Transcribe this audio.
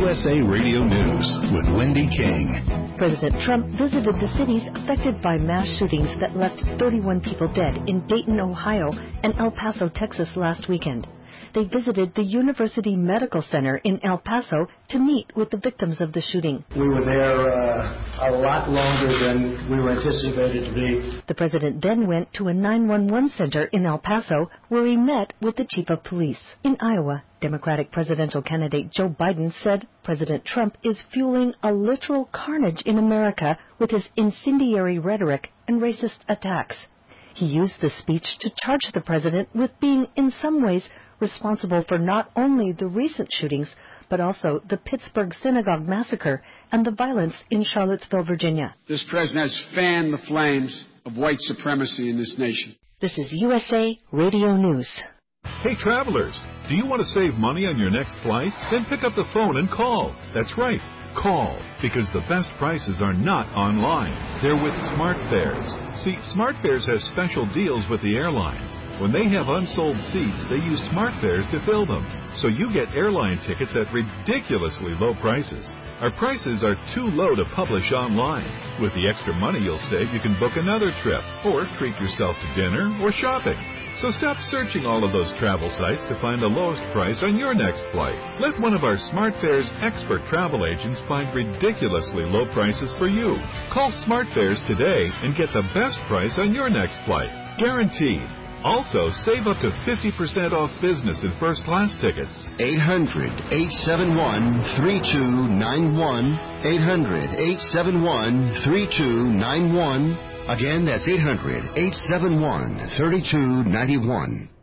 USA Radio News with Wendy King. President Trump visited the cities affected by mass shootings that left 31 people dead in Dayton, Ohio, and El Paso, Texas last weekend. They visited the University Medical Center in El Paso to meet with the victims of the shooting. We were there a lot longer than we were anticipated to be. The president then went to a 911 center in El Paso where he met with the chief of police. In Iowa, Democratic presidential candidate Joe Biden said President Trump is fueling a literal carnage in America with his incendiary rhetoric and racist attacks. He used the speech to charge the president with being, in some ways, responsible for not only the recent shootings, but also the Pittsburgh synagogue massacre and the violence in Charlottesville, Virginia. This president has fanned the flames of white supremacy in this nation. This is USA Radio News. Hey, travelers, do you want to save money on your next flight? Then pick up the phone and call. That's right. Call, because the best prices are not online. They're with SmartFares. See, SmartFares has special deals with the airlines. When they have unsold seats, they use SmartFares to fill them. So you get airline tickets at ridiculously low prices. Our prices are too low to publish online. With the extra money you'll save, you can book another trip, or treat yourself to dinner or shopping. So stop searching all of those travel sites to find the lowest price on your next flight. Let one of our SmartFares expert travel agents find ridiculously low prices for you. Call SmartFares today and get the best price on your next flight. Guaranteed. Also, save up to 50% off business and first-class tickets. 800-871-3291. 800-871-3291. Again, that's 800-871-3291.